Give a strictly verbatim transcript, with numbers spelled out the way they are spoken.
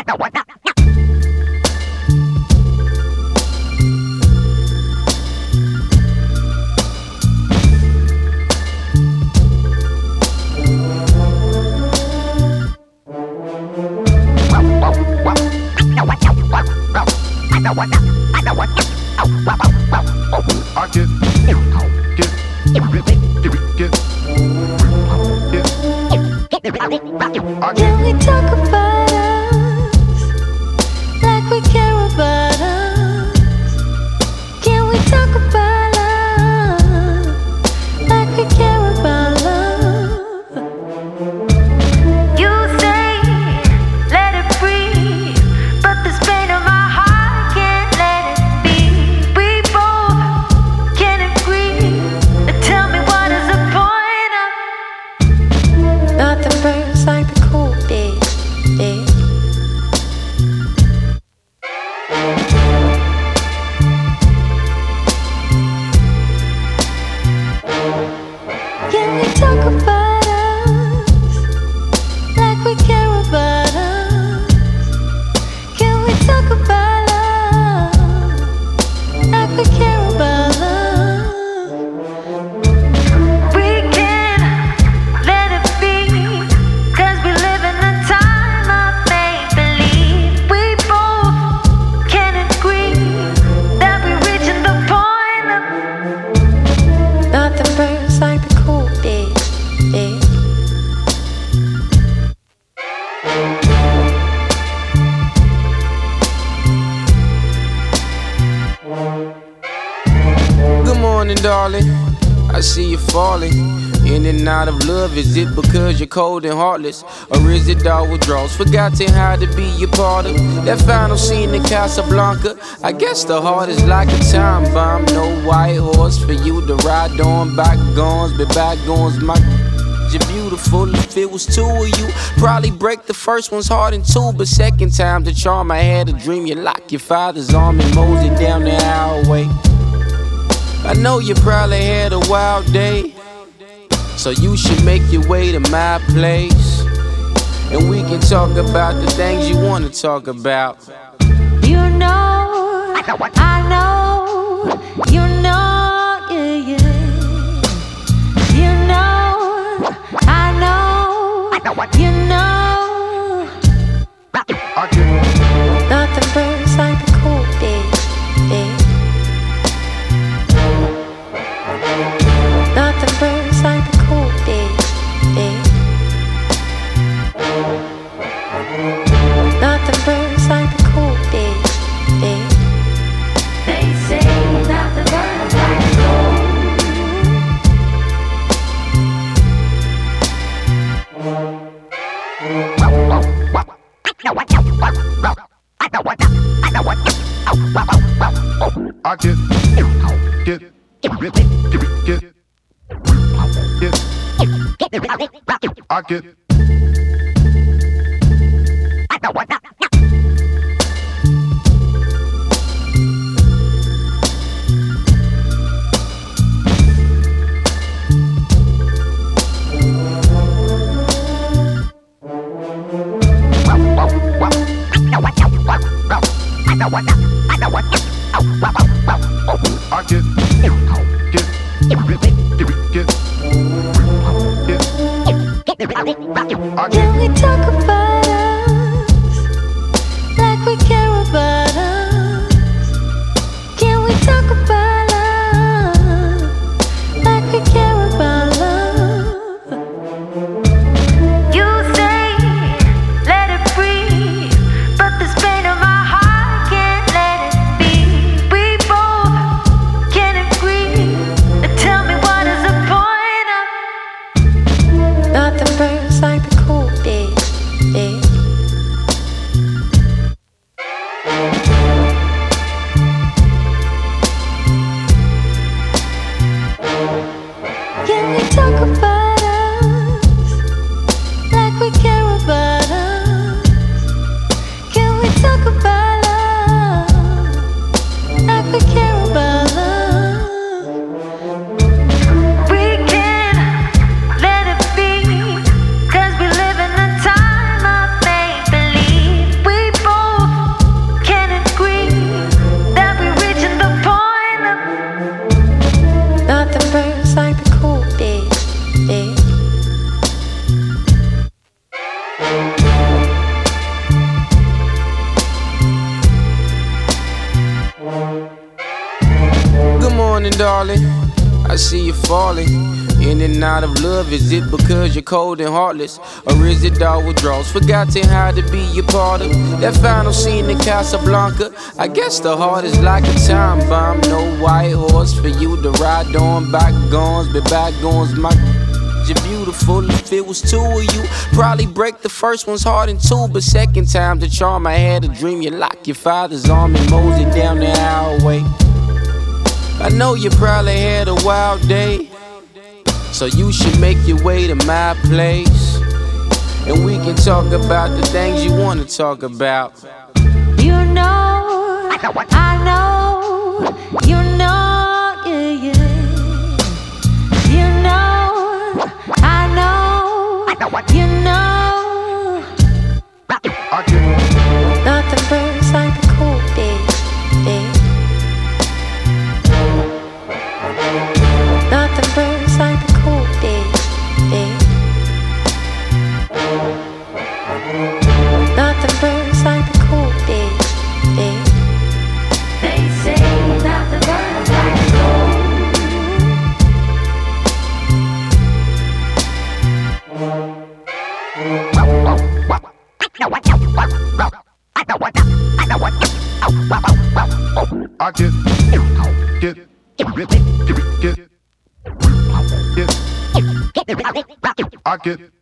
Can we talk about us like we care about us? Can we talk about love like we care about love? You say let it breathe, but this pain of my heart can't let it be. We both can agree. Tell me what is the point of nothing burns like the cool day, day. Can we talk about us like we care about us? Can we talk about love like we care about love? We can let it be, 'cause we live in a time of make-believe. We both can agree that we're reaching the point of nothing burns like the cool day, day. Good morning, darling. I see you falling in and out of love. Is it because you're cold and heartless? Or is it all withdrawals? Forgotten how to be a part of that final scene in Casablanca. I guess the heart is like a time bomb. No white horse for you to ride on. Bygones, but bygones, my you're beautiful. If it was two of you, probably break the first one's heart in two. But second time's the charm. I had a dream. You lock your father's arm and mosey down the highway. I know you probably had a wild day, so you should make your way to my place, and we can talk about the things you wanna talk about. You know, I know, you know, yeah, yeah. You know, I know, you know. Nothing burns like the cool day, day. Nothing burns like the cool day, day. Nothing burns like the cool day, day. They say nothing burns like the cold. I get, get, get, get, get, I get. I get, get, get, get, get. Can we talk about us like we care about us? Can we talk about love like we care about love? You say let it breathe, but this pain of my heart can't let it be. We both can agree. Tell me what is the point of nothing burns like the cool day, day. I see you falling in and out of love. Is it because you're cold and heartless? Or is it all withdrawals? Forgotten how to be a part of that final scene in Casablanca. I guess the heart is like a time bomb. No white horse for you to ride on. Bygones, but bygones, my you're beautiful. If it was two of you, probably break the first one's heart in two. But second time's the charm. I had a dream. You lock your father's arm and mosey down the highway. I know you probably had a wild day, so you should make your way to my place, and we can talk about the things you wanna talk about. You know, I know, you know, yeah, yeah. You know, I know, you know. I get Nothing burns like the cold day, day. Nothing burns like the cold day, day. Nothing burns like the cold day, day. They say nothing burns like the cold. I get get get get get get I get